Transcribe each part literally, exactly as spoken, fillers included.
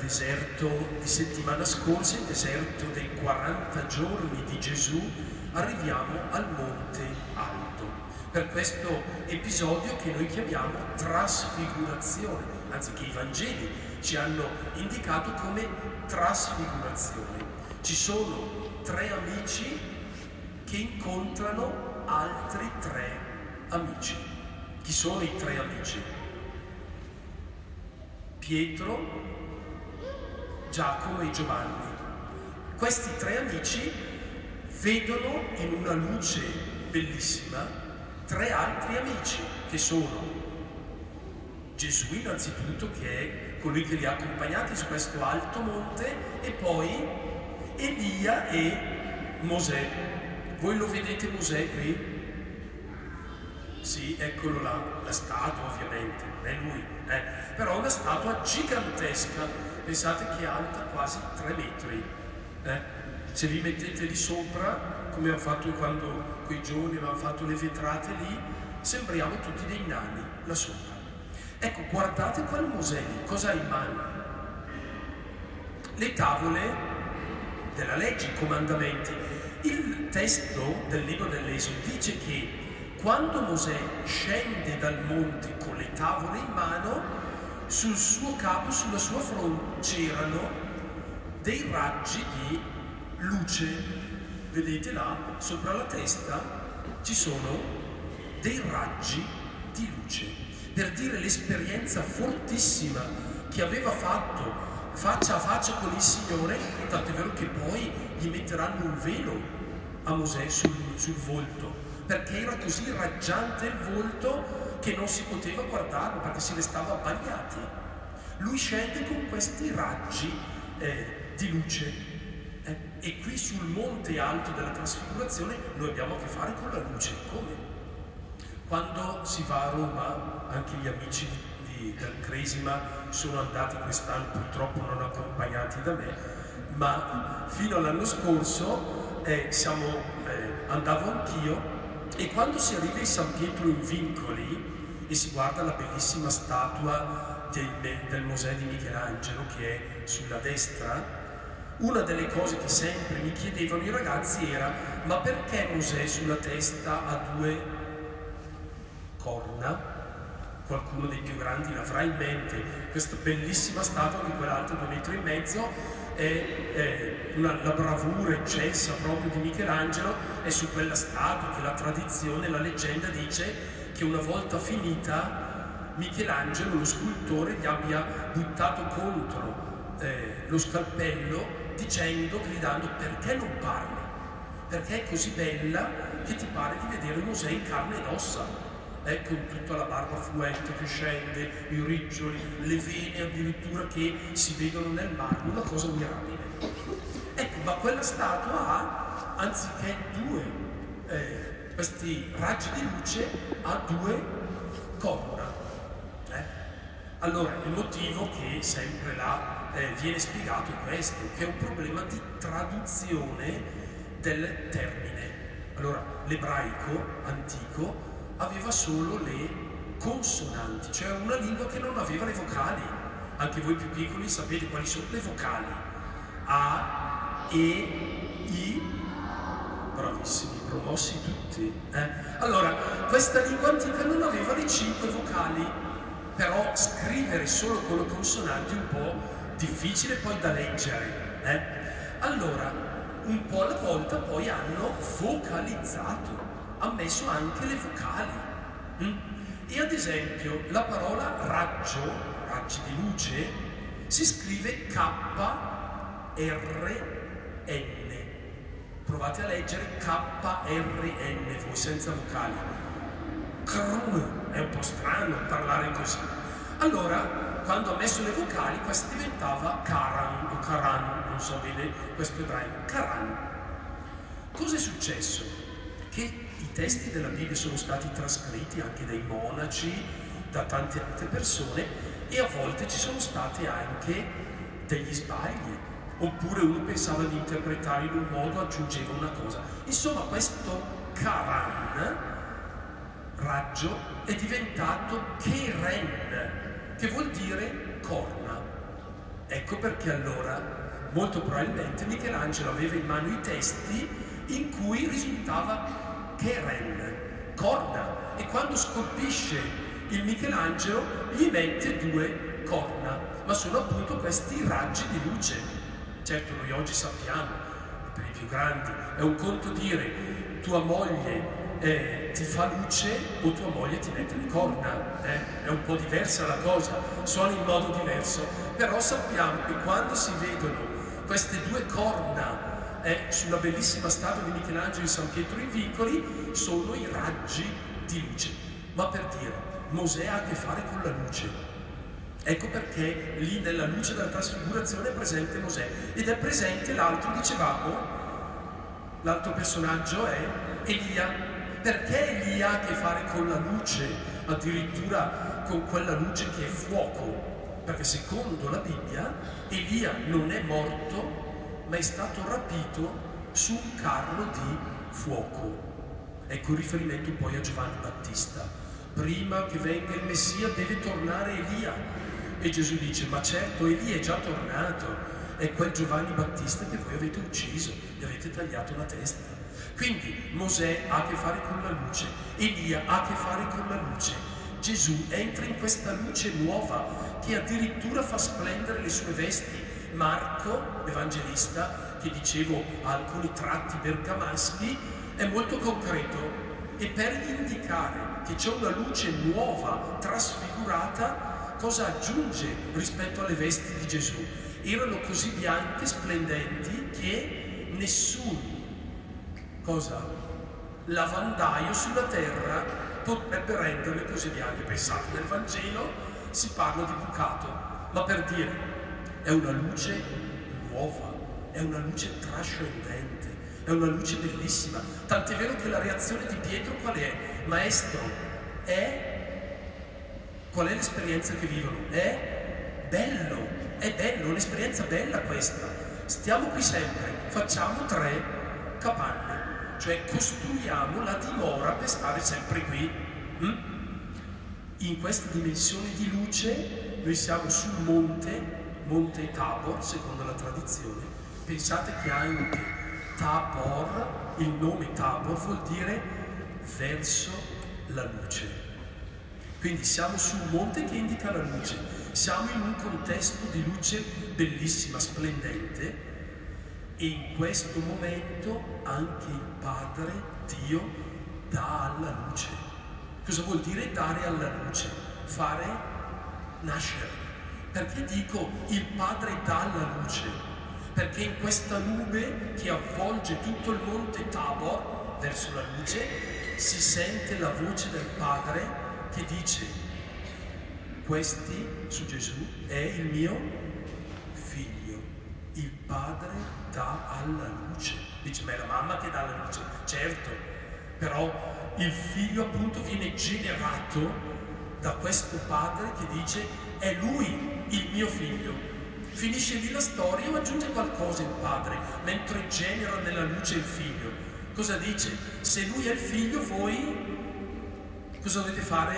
deserto di settimana scorsa, il deserto dei quaranta giorni di Gesù, arriviamo al Monte Alto, per questo episodio che noi chiamiamo trasfigurazione, anzi che i Vangeli ci hanno indicato come trasfigurazione. Ci sono tre amici che incontrano altri tre amici. Chi sono i tre amici? Pietro, Giacomo e Giovanni. Questi tre amici vedono in una luce bellissima tre altri amici che sono Gesù innanzitutto, che è colui che li ha accompagnati su questo alto monte, e poi Elia e Mosè. Voi lo vedete Mosè qui? Sì, eccolo là, la statua ovviamente, non è lui, eh? Però è una statua gigantesca, pensate che è alta quasi tre metri. Eh? Se vi mettete lì sopra, come hanno fatto quando quei giorni avevano fatto le vetrate lì, sembriamo tutti dei nani là sopra. Ecco, guardate quel Mosè lì, cosa ha in mano? Le tavole della legge, i comandamenti. Il testo del libro dell'Esodo dice che quando Mosè scende dal monte con le tavole in mano, sul suo capo, sulla sua fronte, c'erano dei raggi di luce. Vedete là, sopra la testa, ci sono dei raggi di luce, per dire l'esperienza fortissima che aveva fatto faccia a faccia con il Signore, tanto è vero che poi gli metteranno un velo a Mosè sul, sul volto, perché era così raggiante il volto che non si poteva guardarlo, perché si restava bagnati. Lui scende con questi raggi eh, di luce, eh, e qui sul monte alto della trasfigurazione noi abbiamo a che fare con la luce. Come? Quando si va a Roma, anche gli amici di, del Cresima sono andati quest'anno, purtroppo non accompagnati da me, ma fino all'anno scorso eh, siamo, eh, andavo anch'io. E quando si arriva in San Pietro in Vincoli e si guarda la bellissima statua del, del Mosè di Michelangelo che è sulla destra, una delle cose che sempre mi chiedevano i ragazzi era: ma perché Mosè sulla testa ha due corna? Qualcuno dei più grandi l'avrà in mente, questa bellissima statua di quell'alta due metri e mezzo. È, è una, la bravura eccelsa proprio di Michelangelo è su quella statua che la tradizione, la leggenda dice che una volta finita Michelangelo, lo scultore, gli abbia buttato contro eh, lo scalpello dicendo, gridando: perché non parli? Perché è così bella che ti pare di vedere Mosè in carne ed ossa. Eh, con tutta la barba fluente che scende, i riccioli, le vene addirittura che si vedono nel marmo, una cosa mirabile. Ecco, ma quella statua ha, anziché due, eh, questi raggi di luce, ha due corna. Eh? Allora, il motivo che sempre là eh, viene spiegato è questo, che è un problema di traduzione del termine. Allora, l'ebraico antico aveva solo le consonanti, cioè una lingua che non aveva le vocali. Anche voi più piccoli sapete quali sono le vocali: A, E, I. Bravissimi, promossi tutti. Eh? Allora, questa lingua antica non aveva le cinque vocali, però scrivere solo con le consonanti è un po' difficile poi da leggere. Eh? Allora, un po' alla volta poi hanno vocalizzato, ha messo anche le vocali. Mm? E ad esempio la parola raggio, raggi di luce, si scrive K R N. Provate a leggere K R N voi senza vocali. Krum, è un po' strano parlare così. Allora, quando ha messo le vocali, questa diventava Karan o Karan, non so bene questo ebraico, Karan. Cosa è successo? Che i testi della Bibbia sono stati trascritti anche dai monaci, da tante altre persone, e a volte ci sono stati anche degli sbagli, oppure uno pensava di interpretare in un modo, aggiungeva una cosa. Insomma, questo Karan, raggio, è diventato Keren, che vuol dire corna. Ecco perché allora, molto probabilmente, Michelangelo aveva in mano i testi in cui risultava Keren, corna, e quando scolpisce il Michelangelo gli mette due corna, ma sono appunto questi raggi di luce. Certo, noi oggi sappiamo, per i più grandi, è un conto dire tua moglie eh, ti fa luce o tua moglie ti mette le corna, eh? È un po' diversa la cosa, suona in modo diverso, però sappiamo che quando si vedono queste due corna eh, sulla bellissima statua di Michelangelo di San Pietro in Vincoli, sono i raggi di luce. Ma per dire, Mosè ha a che fare con la luce. Ecco perché lì nella luce della trasfigurazione è presente Mosè, ed è presente l'altro, dicevamo, l'altro personaggio è Elia. Perché Elia ha a che fare con la luce, addirittura con quella luce che è fuoco? Perché secondo la Bibbia Elia non è morto, ma è stato rapito su un carro di fuoco. Ecco il riferimento poi a Giovanni Battista. Prima che venga il Messia deve tornare Elia. E Gesù dice, ma certo, Elia è già tornato, è quel Giovanni Battista che voi avete ucciso, gli avete tagliato la testa. Quindi Mosè ha a che fare con la luce, Elia ha a che fare con la luce. Gesù entra in questa luce nuova che addirittura fa splendere le sue vesti. Marco, evangelista, che dicevo ha alcuni tratti bergamaschi, è molto concreto, e per indicare che c'è una luce nuova, trasfigurata, cosa aggiunge rispetto alle vesti di Gesù? Erano così bianche, splendenti, che nessun cosa? lavandaio sulla terra potrebbe renderle così bianche. Pensate, nel Vangelo si parla di bucato, ma per dire, è una luce nuova, è una luce trascendente, è una luce bellissima. Tant'è vero che la reazione di Pietro qual è? Maestro, è... qual è l'esperienza che vivono? È bello, è bello, un'esperienza bella questa. Stiamo qui sempre, facciamo tre capanne, cioè costruiamo la dimora per stare sempre qui. Mm? In questa dimensione di luce noi siamo sul monte, Monte Tabor, secondo la tradizione. Pensate che anche Tabor, il nome Tabor vuol dire verso la luce. Quindi siamo su un monte che indica la luce, siamo in un contesto di luce bellissima, splendente, e in questo momento anche il Padre, Dio, dà alla luce. Cosa vuol dire dare alla luce? Fare nascere. Perché dico il Padre dà alla luce? Perché in questa nube che avvolge tutto il monte Tabor verso la luce si sente la voce del Padre che dice: questi, su Gesù, è il mio figlio. Il Padre dà alla luce. Dice, ma è la mamma che dà alla luce. Certo, però il figlio appunto viene generato da questo padre che dice è lui il mio figlio. Finisce lì la storia o aggiunge qualcosa il padre mentre genera nella luce il figlio? Cosa dice? Se lui è il figlio, voi cosa dovete fare?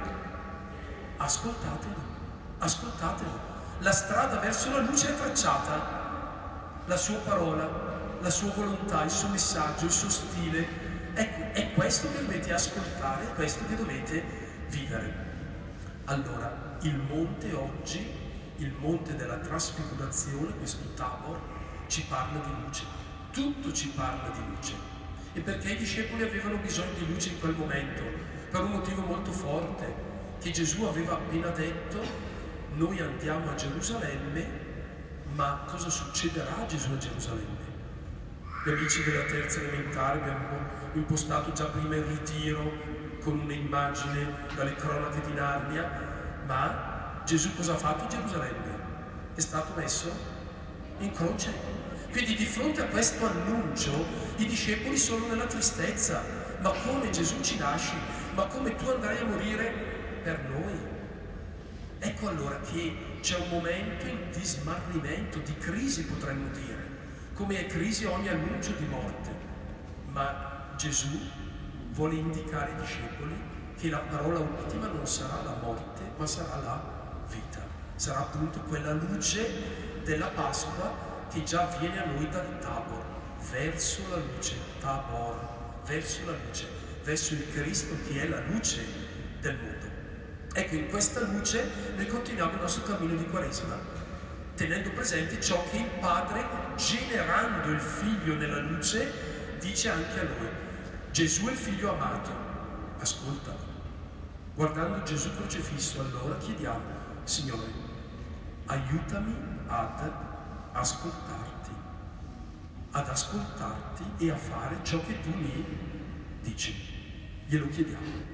Ascoltatelo, ascoltatelo. La strada verso la luce è tracciata. La sua parola, la sua volontà, il suo messaggio, il suo stile. Ecco, è questo che dovete ascoltare, è questo che dovete vivere. Allora, il monte oggi, il monte della trasfigurazione, questo Tabor, ci parla di luce. Tutto ci parla di luce. E perché i discepoli avevano bisogno di luce in quel momento? Per un motivo molto forte, che Gesù aveva appena detto: noi andiamo a Gerusalemme, ma cosa succederà a Gesù a Gerusalemme? Gli amici della terza elementare abbiamo impostato già prima il ritiro con un'immagine dalle cronache di Narnia, ma Gesù cosa ha fatto a Gerusalemme? È stato messo in croce. Quindi di fronte a questo annuncio i discepoli sono nella tristezza. Ma come Gesù ci lasci? Ma come tu andrai a morire per noi? Ecco allora che c'è un momento di smarrimento, di crisi potremmo dire, come è crisi ogni annuncio di morte. Ma Gesù vuole indicare ai discepoli che la parola ultima non sarà la morte, ma sarà la vita. Sarà appunto quella luce della Pasqua che già viene a noi dal Tabor, verso la luce, Tabor, verso la luce, verso il Cristo che è la luce del mondo. Ecco, in questa luce noi continuiamo il nostro cammino di Quaresima, tenendo presente ciò che il Padre, generando il Figlio nella luce, dice anche a noi. Gesù è il Figlio amato, ascoltalo. Guardando Gesù crocifisso, allora chiediamo, Signore, aiutami ad ascoltarti, ad ascoltarti e a fare ciò che tu mi dici. Glielo chiediamo.